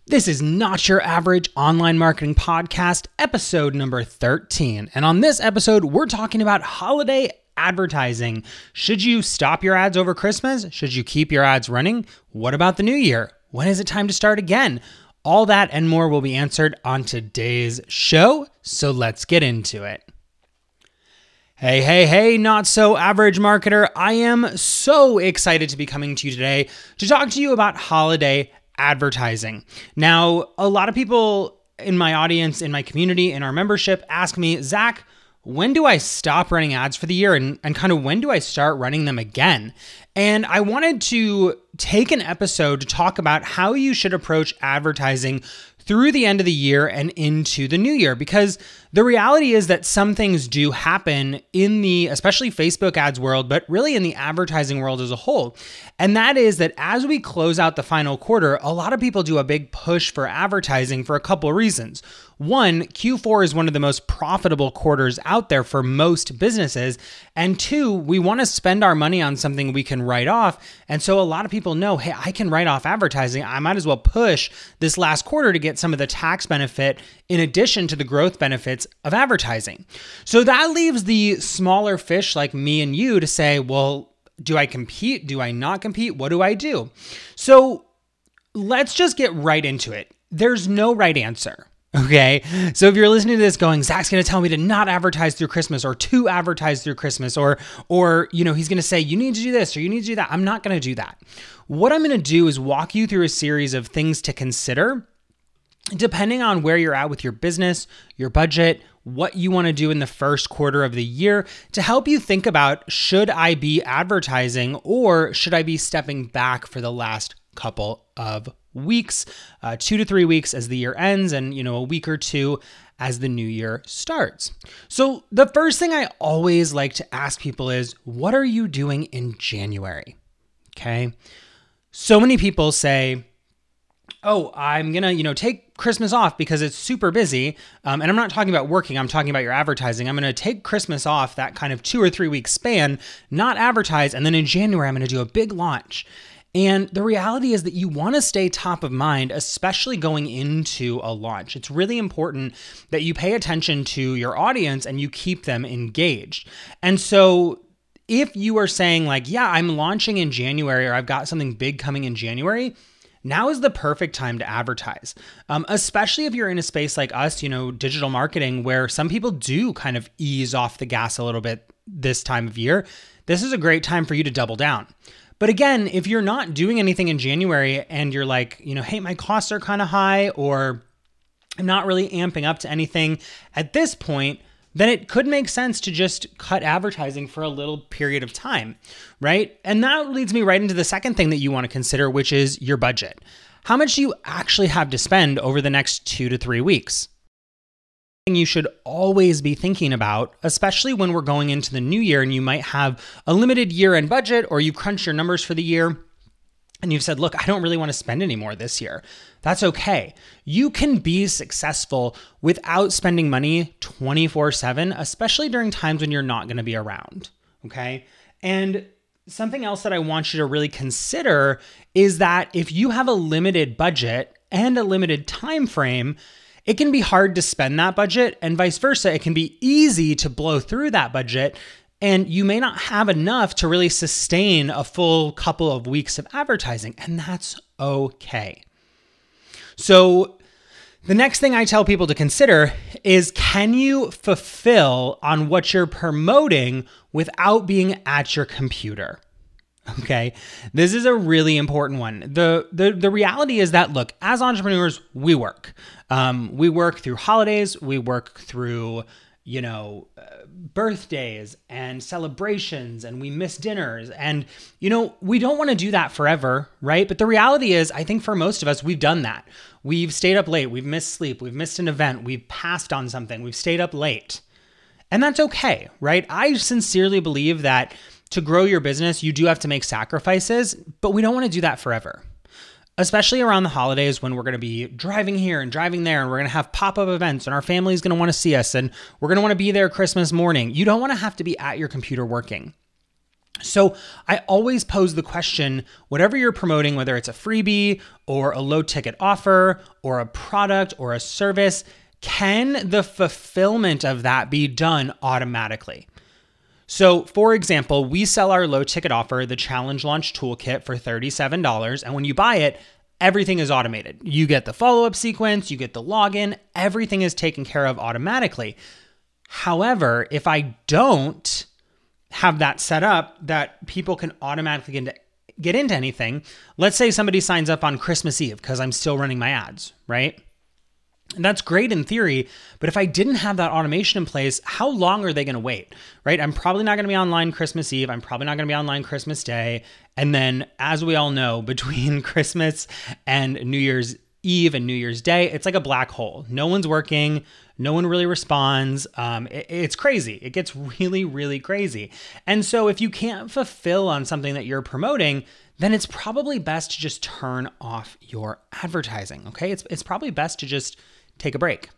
This is Not Your Average Online Marketing Podcast, episode number 13. And on this episode, we're talking about holiday advertising. Should you stop your ads over Christmas? Should you keep your ads running? What about the new year? When is it time to start again? All that and more will be answered on today's show, so let's get into it. Hey, not so average marketer. I am so excited to be coming to you today to talk to you about holiday advertising. Now, a lot of people in my audience, in my community, in our membership ask me, Zach, when do I stop running ads for the year and kind of when do I start running them again? And I wanted to take an episode to talk about how you should approach advertising through the end of the year and into the new year, because the reality is that some things do happen in the, especially Facebook ads world, but really in the advertising world as a whole. And that is that as we close out the final quarter, a lot of people do a big push for advertising for a couple of reasons. One, Q4 is one of the most profitable quarters out there for most businesses. And two, we want to spend our money on something we can write off. And so a lot of people know, hey, I can write off advertising. I might as well push this last quarter to get some of the tax benefit in addition to the growth benefits of advertising. So that leaves the smaller fish like me and you to say, well, do I compete? Do I not compete? What do I do? So let's just get right into it. There's no right answer. Okay. So if you're listening to this going, Zach's going to tell me to not advertise through Christmas or to advertise through Christmas, or he's going to say, you need to do this or you need to do that. I'm not going to do that. What I'm going to do is walk you through a series of things to consider depending on where you're at with your business, your budget, what you want to do in the first quarter of the year to help you think about, should I be advertising or should I be stepping back for the last couple of weeks, 2 to 3 weeks as the year ends, and a week or two as the new year starts. So the first thing I always like to ask people is, what are you doing in January? Okay. So many people say, oh, I'm going to, take Christmas off because it's super busy. And I'm not talking about working. I'm talking about your advertising. I'm going to take Christmas off, that kind of 2 or 3 week span, not advertise. And then in January, I'm going to do a big launch. And the reality is that you want to stay top of mind, especially going into a launch. It's really important that you pay attention to your audience and you keep them engaged. And so if you are saying like, yeah, I'm launching in January or I've got something big coming in January, now is the perfect time to advertise, especially if you're in a space like us, digital marketing, where some people do kind of ease off the gas a little bit this time of year. This is a great time for you to double down. But again, if you're not doing anything in January and you're like, hey, my costs are kind of high, or I'm not really amping up to anything at this point, then it could make sense to just cut advertising for a little period of time, right? And that leads me right into the second thing that you want to consider, which is your budget. How much do you actually have to spend over the next 2 to 3 weeks? You should always be thinking about, especially when we're going into the new year and you might have a limited year-end budget or you crunch your numbers for the year and you've said, look, I don't really want to spend any more this year. That's okay. You can be successful without spending money 24/7, especially during times when you're not going to be around, okay? And something else that I want you to really consider is that if you have a limited budget and a limited time frame, it can be hard to spend that budget, and vice versa. It can be easy to blow through that budget, and you may not have enough to really sustain a full couple of weeks of advertising, and that's okay. So the next thing I tell people to consider is, can you fulfill on what you're promoting without being at your computer? Okay, this is a really important one. The reality is that, look, as entrepreneurs, we work. We work through holidays. We work through, birthdays and celebrations, and we miss dinners. And, we don't want to do that forever, right? But the reality is, I think for most of us, we've done that. We've stayed up late. We've missed sleep. We've missed an event. We've passed on something. We've stayed up late. And that's okay, right? I sincerely believe that to grow your business, you do have to make sacrifices, but we don't want to do that forever. Especially around the holidays when we're going to be driving here and driving there, and we're going to have pop-up events, and our family's going to want to see us, and we're going to want to be there Christmas morning. You don't want to have to be at your computer working. So I always pose the question, whatever you're promoting, whether it's a freebie or a low ticket offer or a product or a service, can the fulfillment of that be done automatically? So for example, we sell our low ticket offer, the Challenge Launch Toolkit, for $37. And when you buy it, everything is automated. You get the follow-up sequence, you get the login, everything is taken care of automatically. However, if I don't have that set up that people can automatically get into anything, let's say somebody signs up on Christmas Eve because I'm still running my ads, right? And that's great in theory, but if I didn't have that automation in place, how long are they going to wait, right? I'm probably not going to be online Christmas Eve. I'm probably not going to be online Christmas Day. And then, as we all know, between Christmas and New Year's Eve and New Year's Day, it's like a black hole. No one's working. No one really responds. It's crazy. It gets really, really crazy. And so if you can't fulfill on something that you're promoting, then it's probably best to just turn off your advertising, okay? It's probably best to just take a break.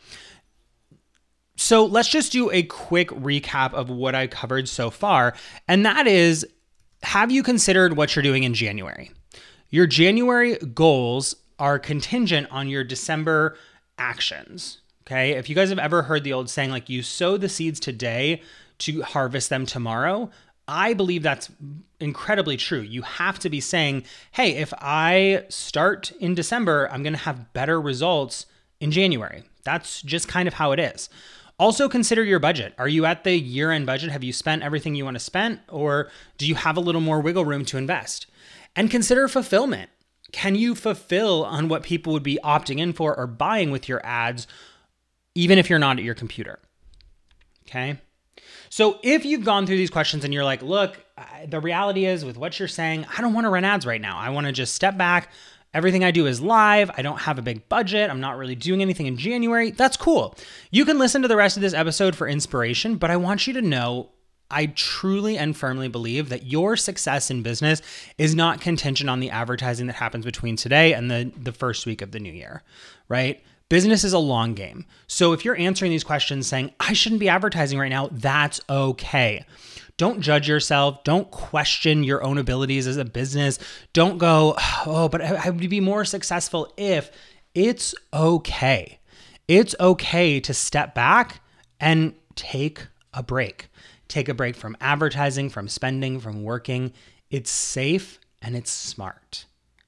So let's just do a quick recap of what I covered so far. And that is, have you considered what you're doing in January? Your January goals are contingent on your December actions. Okay. If you guys have ever heard the old saying, like, you sow the seeds today to harvest them tomorrow, I believe that's incredibly true. You have to be saying, hey, if I start in December, I'm going to have better results in January. That's just kind of how it is. Also consider your budget. Are you at the year-end budget? Have you spent everything you want to spend, or do you have a little more wiggle room to invest? And consider fulfillment. Can you fulfill on what people would be opting in for or buying with your ads, even if you're not at your computer? Okay. So if you've gone through these questions and you're like, look, the reality is with what you're saying, I don't want to run ads right now. I want to just step back. Everything I do is live. I don't have a big budget. I'm not really doing anything in January. That's cool. You can listen to the rest of this episode for inspiration, but I want you to know I truly and firmly believe that your success in business is not contingent on the advertising that happens between today and the first week of the new year, right? Business is a long game. So if you're answering these questions saying, I shouldn't be advertising right now, that's okay. Don't judge yourself. Don't question your own abilities as a business. Don't go, oh, but I would be more successful if. It's okay. It's okay to step back and take a break. Take a break from advertising, from spending, from working. It's safe and it's smart.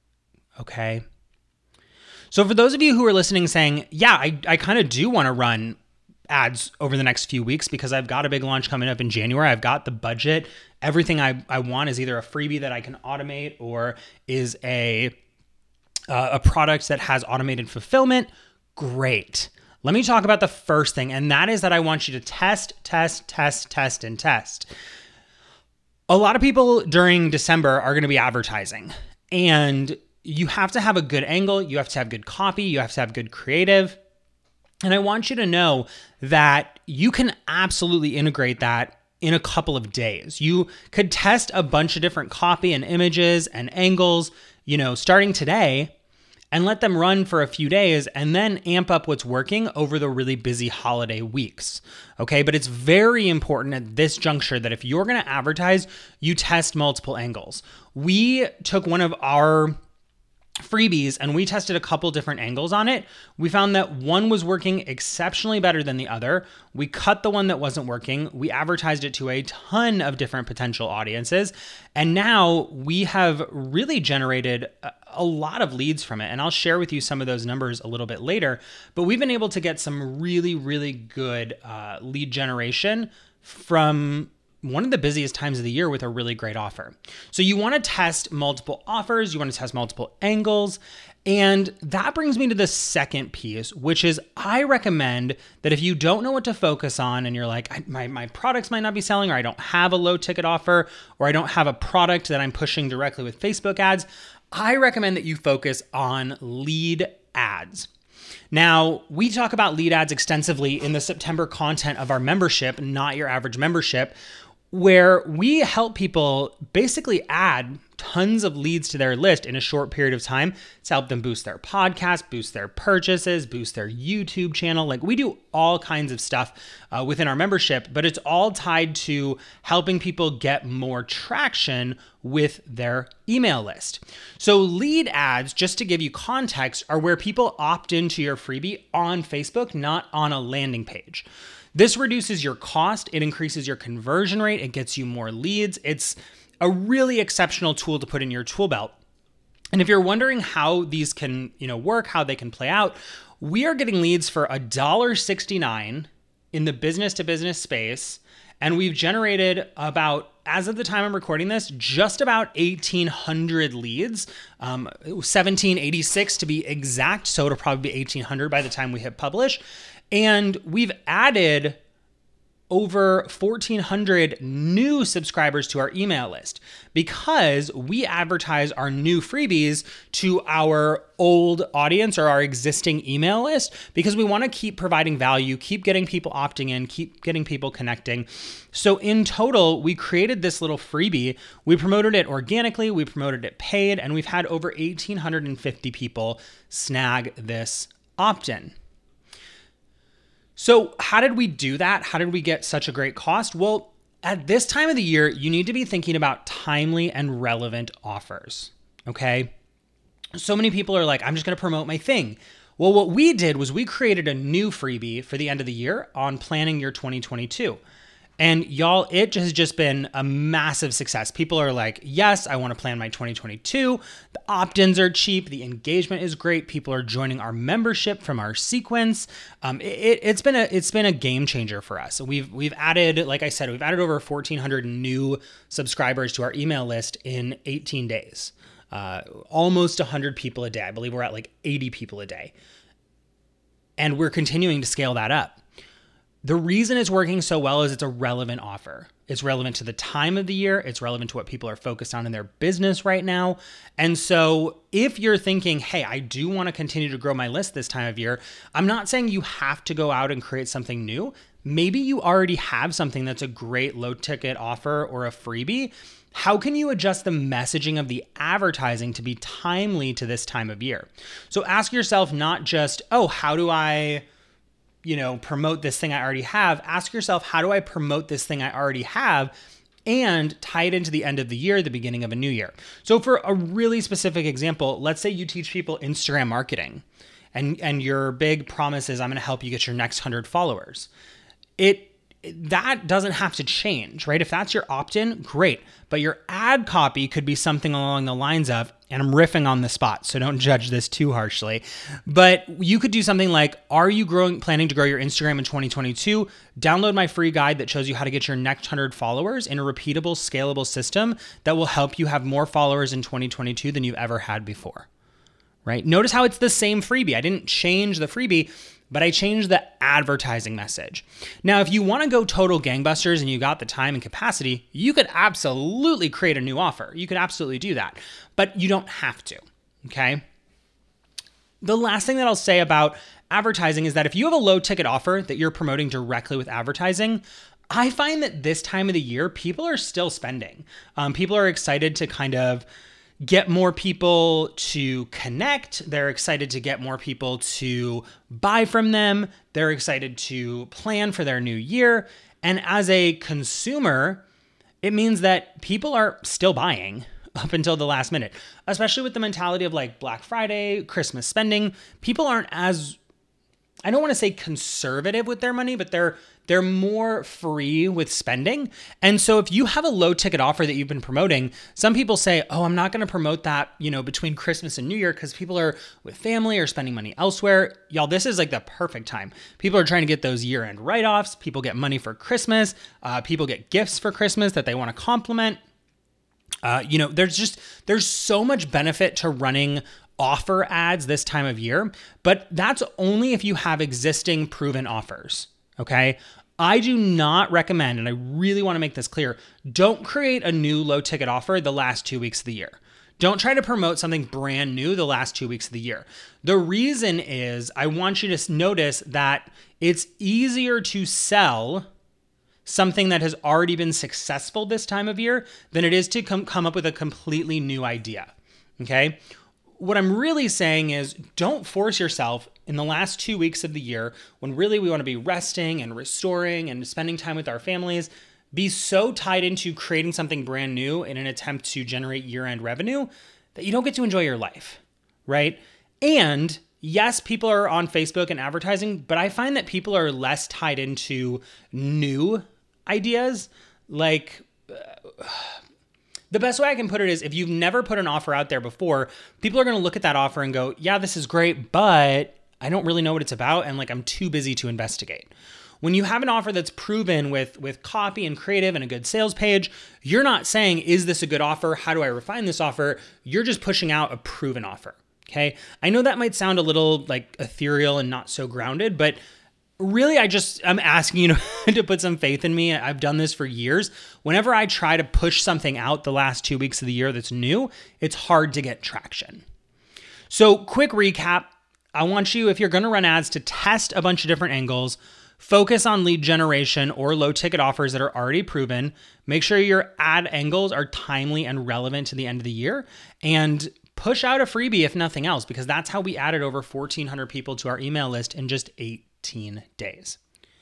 Okay? So for those of you who are listening saying, yeah, I kind of do want to run ads over the next few weeks because I've got a big launch coming up in January. I've got the budget. Everything I want is either a freebie that I can automate or is a product that has automated fulfillment. Great. Let me talk about the first thing, and that is that I want you to test. A lot of people during December are going to be advertising, and you have to have a good angle. You have to have good copy. You have to have good creative. And I want you to know that you can absolutely integrate that in a couple of days. You could test a bunch of different copy and images and angles, starting today, and let them run for a few days and then amp up what's working over the really busy holiday weeks. Okay, but it's very important at this juncture that if you're going to advertise, you test multiple angles. We took one of our freebies and we tested a couple different angles on it. We found that one was working exceptionally better than the other. We cut the one that wasn't working. We advertised it to a ton of different potential audiences. And now we have really generated a lot of leads from it. And I'll share with you some of those numbers a little bit later. But we've been able to get some really, really good lead generation from one of the busiest times of the year with a really great offer. So you want to test multiple offers, you want to test multiple angles, and that brings me to the second piece, which is I recommend that if you don't know what to focus on and you're like, my products might not be selling, or I don't have a low ticket offer, or I don't have a product that I'm pushing directly with Facebook ads, I recommend that you focus on lead ads. Now, we talk about lead ads extensively in the September content of our membership, Not Your Average Membership, where we help people basically add tons of leads to their list in a short period of time to help them boost their podcast, boost their purchases, boost their YouTube channel. Like, we do all kinds of stuff within our membership, but it's all tied to helping people get more traction with their email list. So lead ads, just to give you context, are where people opt into your freebie on Facebook, not on a landing page. This reduces your cost, it increases your conversion rate, it gets you more leads. It's a really exceptional tool to put in your tool belt. And if you're wondering how these can, work, how they can play out, we are getting leads for $1.69 in the business to business space. And we've generated about, as of the time I'm recording this, just about 1,800 leads, 1,786 to be exact. So it'll probably be 1,800 by the time we hit publish. And we've added over 1,400 new subscribers to our email list because we advertise our new freebies to our old audience or our existing email list, because we want to keep providing value, keep getting people opting in, keep getting people connecting. So in total, we created this little freebie. We promoted it organically, we promoted it paid, and we've had over 1,850 people snag this opt-in. So how did we do that? How did we get such a great cost? Well, at this time of the year, you need to be thinking about timely and relevant offers, okay? So many people are like, I'm just gonna promote my thing. Well, what we did was we created a new freebie for the end of the year on planning your 2022. And y'all, it has just been a massive success. People are like, yes, I want to plan my 2022. The opt-ins are cheap. The engagement is great. People are joining our membership from our sequence. It's been a game changer for us. We've added, like I said, we've added over 1,400 new subscribers to our email list in 18 days. Almost 100 people a day. I believe we're at like 80 people a day. And we're continuing to scale that up. The reason it's working so well is it's a relevant offer. It's relevant to the time of the year. It's relevant to what people are focused on in their business right now. And so if you're thinking, hey, I do want to continue to grow my list this time of year, I'm not saying you have to go out and create something new. Maybe you already have something that's a great low ticket offer or a freebie. How can you adjust the messaging of the advertising to be timely to this time of year? So ask yourself not just, oh, how do I promote this thing I already have? Ask yourself, how do I promote this thing I already have and tie it into the end of the year, the beginning of a new year? So for a really specific example, let's say you teach people Instagram marketing and your big promise is, I'm going to help you get your next 100 followers. That doesn't have to change, right? If that's your opt-in, great. But your ad copy could be something along the lines of, and I'm riffing on the spot, so don't judge this too harshly, but you could do something like, are you planning to grow your Instagram in 2022? Download my free guide that shows you how to get your next 100 followers in a repeatable, scalable system that will help you have more followers in 2022 than you've ever had before, right? Notice how it's the same freebie. I didn't change the freebie, but I changed the advertising message. Now, if you want to go total gangbusters and you got the time and capacity, you could absolutely create a new offer. You could absolutely do that, but you don't have to, okay? The last thing that I'll say about advertising is that if you have a low ticket offer that you're promoting directly with advertising, I find that this time of the year, people are still spending. People are excited to kind of get more people to connect. They're excited to get more people to buy from them. They're excited to plan for their new year. And as a consumer, it means that people are still buying up until the last minute, especially with the mentality of like Black Friday, Christmas spending. People aren't as, I don't want to say conservative with their money, but they're more free with spending. And so if you have a low ticket offer that you've been promoting, some people say, oh, I'm not going to promote that, between Christmas and New Year because people are with family or spending money elsewhere. Y'all, this is like the perfect time. People are trying to get those year-end write-offs. People get money for Christmas. People get gifts for Christmas that they want to complement. There's so much benefit to running offer ads this time of year, but that's only if you have existing proven offers, okay? I do not recommend, and I really want to make this clear, don't create a new low ticket offer the last 2 weeks of the year. Don't try to promote something brand new the last 2 weeks of the year. The reason is I want you to notice that it's easier to sell something that has already been successful this time of year than it is to come up with a completely new idea. Okay? What I'm really saying is don't force yourself in the last 2 weeks of the year when really we want to be resting and restoring and spending time with our families, be so tied into creating something brand new in an attempt to generate year-end revenue that you don't get to enjoy your life, right? And yes, people are on Facebook and advertising, but I find that people are less tied into new ideas. Like, the best way I can put it is if you've never put an offer out there before, people are going to look at that offer and go, yeah, this is great, but I don't really know what it's about. And like, I'm too busy to investigate. When you have an offer that's proven with copy and creative and a good sales page, you're not saying, is this a good offer? How do I refine this offer? You're just pushing out a proven offer. Okay. I know that might sound a little like ethereal and not so grounded, but really I'm asking you to put some faith in me. I've done this for years. Whenever I try to push something out the last 2 weeks of the year that's new, it's hard to get traction. So quick recap. I want you, if you're going to run ads, to test a bunch of different angles, focus on lead generation or low ticket offers that are already proven. Make sure your ad angles are timely and relevant to the end of the year, and push out a freebie if nothing else, because that's how we added over 1,400 people to our email list in just 18 days.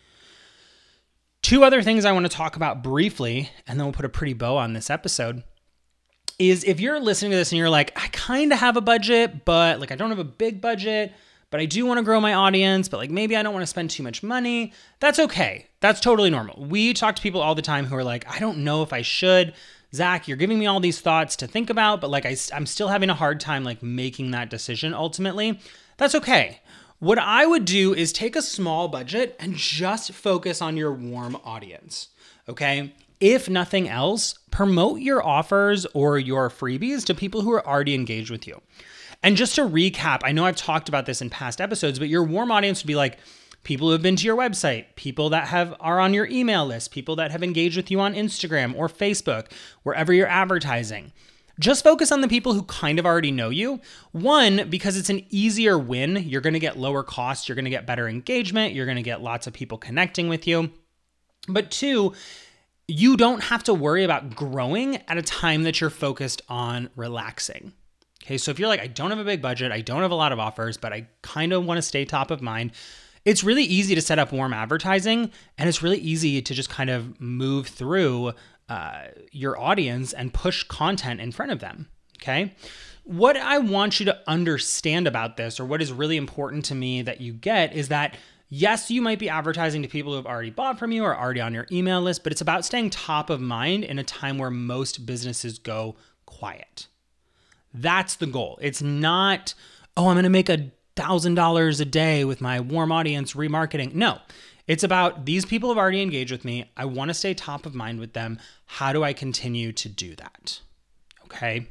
2 other things I want to talk about briefly, and then we'll put a pretty bow on this episode, is if you're listening to this and you're like, I kind of have a budget, but like I don't have a big budget, but I do want to grow my audience, but like maybe I don't want to spend too much money. That's okay. That's totally normal. We talk to people all the time who are like, I don't know if I should. Zach, you're giving me all these thoughts to think about, but like I'm still having a hard time like making that decision ultimately. That's okay. What I would do is take a small budget and just focus on your warm audience, okay? If nothing else, promote your offers or your freebies to people who are already engaged with you. And just to recap, I know I've talked about this in past episodes, but your warm audience would be like people who have been to your website, people that are on your email list, people that have engaged with you on Instagram or Facebook, wherever you're advertising. Just focus on the people who kind of already know you. 1, because it's an easier win. You're going to get lower costs. You're going to get better engagement. You're going to get lots of people connecting with you. But 2, you don't have to worry about growing at a time that you're focused on relaxing. Okay, so if you're like, I don't have a big budget, I don't have a lot of offers, but I kind of want to stay top of mind, it's really easy to set up warm advertising, and it's really easy to just kind of move through your audience and push content in front of them, okay? What I want you to understand about this, or what is really important to me that you get, is that yes, you might be advertising to people who have already bought from you or already on your email list, but it's about staying top of mind in a time where most businesses go quiet. That's the goal. It's not, oh, I'm going to make $1,000 a day with my warm audience remarketing. No, it's about these people have already engaged with me. I want to stay top of mind with them. How do I continue to do that? Okay.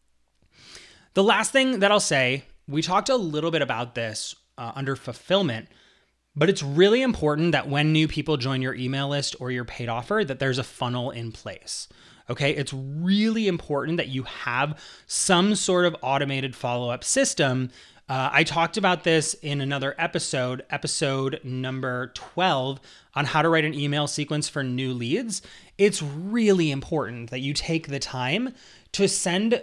The last thing that I'll say, we talked a little bit about this under fulfillment, but it's really important that when new people join your email list or your paid offer, that there's a funnel in place. Okay, it's really important that you have some sort of automated follow-up system. I talked about this in another episode number 12, on how to write an email sequence for new leads. It's really important that you take the time to send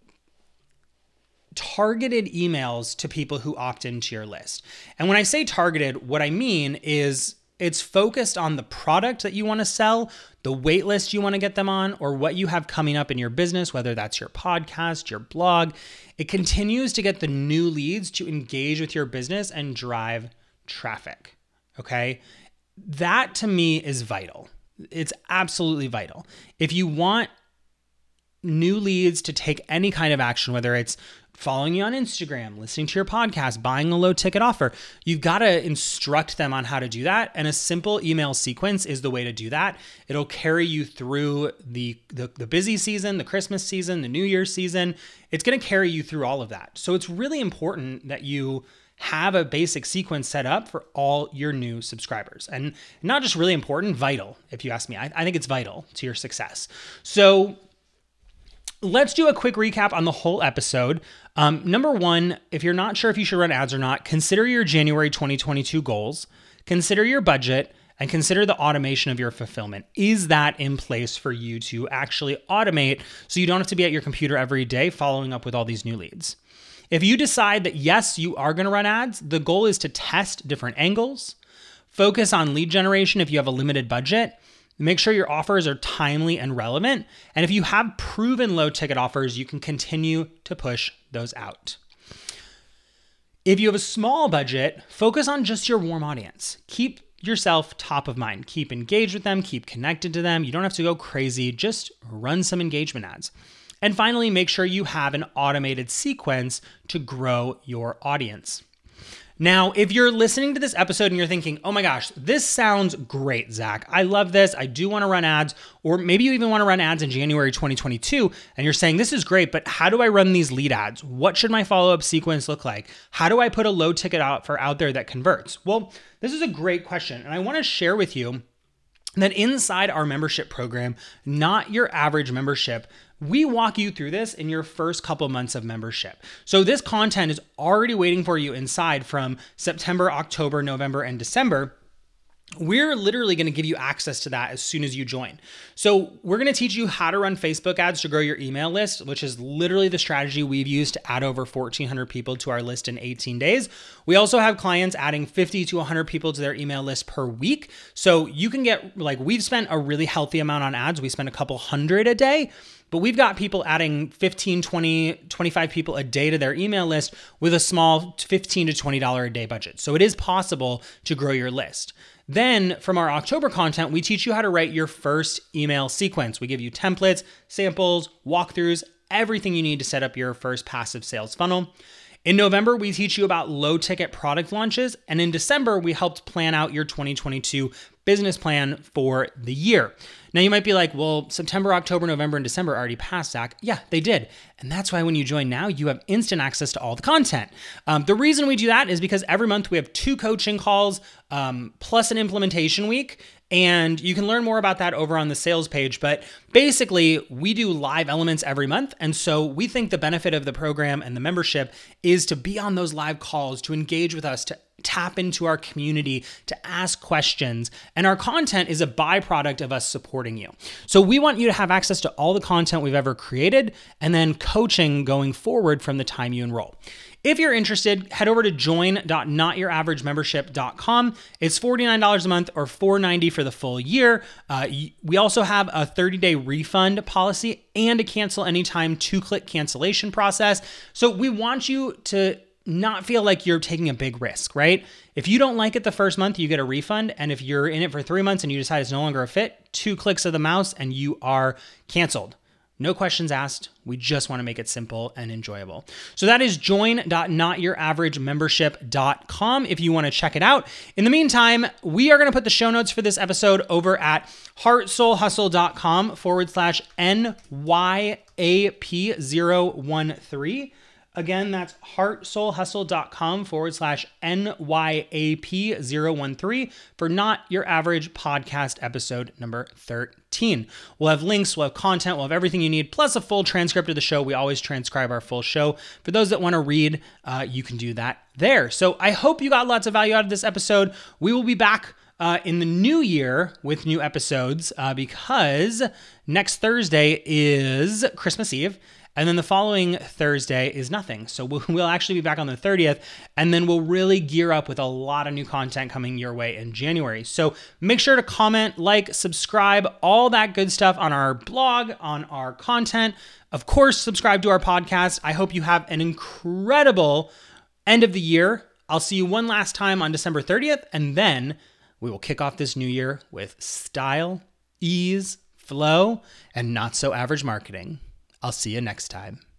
targeted emails to people who opt into your list. And when I say targeted, what I mean is it's focused on the product that you want to sell, the wait list you want to get them on, or what you have coming up in your business, whether that's your podcast, your blog. It continues to get the new leads to engage with your business and drive traffic. Okay? That to me is vital. It's absolutely vital. If you want new leads to take any kind of action, whether it's following you on Instagram, listening to your podcast, buying a low ticket offer, you've got to instruct them on how to do that. And a simple email sequence is the way to do that. It'll carry you through the busy season, the Christmas season, the New Year's season. It's going to carry you through all of that. So it's really important that you have a basic sequence set up for all your new subscribers. And not just really important, vital, if you ask me. I think it's vital to your success. So let's do a quick recap on the whole episode. Number 1, if you're not sure if you should run ads or not, consider your January 2022 goals, consider your budget, and consider the automation of your fulfillment. Is that in place for you to actually automate so you don't have to be at your computer every day following up with all these new leads? If you decide that yes, you are going to run ads, the goal is to test different angles, focus on lead generation if you have a limited budget, make sure your offers are timely and relevant, and if you have proven low ticket offers, you can continue to push those out. If you have a small budget, focus on just your warm audience. Keep yourself top of mind. Keep engaged with them, keep connected to them. You don't have to go crazy, just run some engagement ads. And finally, make sure you have an automated sequence to grow your audience. Now, if you're listening to this episode and you're thinking, oh my gosh, this sounds great, Zach. I love this. I do want to run ads. Or maybe you even want to run ads in January 2022. And you're saying, this is great, but how do I run these lead ads? What should my follow-up sequence look like? How do I put a low ticket offer out there that converts? Well, this is a great question. And I want to share with you that inside our membership program, Not Your Average Membership, we walk you through this in your first couple months of membership. So this content is already waiting for you inside from September, October, November, and December. We're literally going to give you access to that as soon as you join. So we're going to teach you how to run Facebook ads to grow your email list, which is literally the strategy we've used to add over 1,400 people to our list in 18 days. We also have clients adding 50 to 100 people to their email list per week. So you can get, we've spent a really healthy amount on ads. We spend a couple hundred a day. But we've got people adding 15, 20, 25 people a day to their email list with a small $15 to $20 a day budget. So it is possible to grow your list. Then from our October content, we teach you how to write your first email sequence. We give you templates, samples, walkthroughs, everything you need to set up your first passive sales funnel. In November, we teach you about low ticket product launches. And in December, we helped plan out your 2022 business plan for the year. Now you might be like, well, September, October, November, and December already passed, Zach. Yeah, they did. And that's why when you join now, you have instant access to all the content. The reason we do that is because every month we have 2 coaching calls plus an implementation week. And you can learn more about that over on the sales page. But basically, we do live elements every month. And so we think the benefit of the program and the membership is to be on those live calls, to engage with us, to tap into our community, to ask questions. And our content is a byproduct of us supporting you. So we want you to have access to all the content we've ever created and then coaching going forward from the time you enroll. If you're interested, head over to join.notyouraverage.membership.com. It's $49 a month or $490 for the full year. We also have a 30-day refund policy and a cancel anytime 2-click cancellation process. So we want you to not feel like you're taking a big risk, right? If you don't like it the first month, you get a refund. And if you're in it for 3 months and you decide it's no longer a fit, 2 clicks of the mouse and you are canceled. No questions asked. We just want to make it simple and enjoyable. So that is join.notyouraverage.membership.com if you want to check it out. In the meantime, we are going to put the show notes for this episode over at heartsoulhustle.com/NYAP013. Again, that's heartsoulhustle.com/NYAP013 for Not Your Average podcast episode number 13. We'll have links, we'll have content, we'll have everything you need, plus a full transcript of the show. We always transcribe our full show. For those that want to read, you can do that there. So I hope you got lots of value out of this episode. We will be back in the new year with new episodes because next Thursday is Christmas Eve. And then the following Thursday is nothing. So we'll actually be back on the 30th, and then we'll really gear up with a lot of new content coming your way in January. So make sure to comment, like, subscribe, all that good stuff on our blog, on our content. Of course, subscribe to our podcast. I hope you have an incredible end of the year. I'll see you one last time on December 30th, and then we will kick off this new year with style, ease, flow, and not so average marketing. I'll see you next time.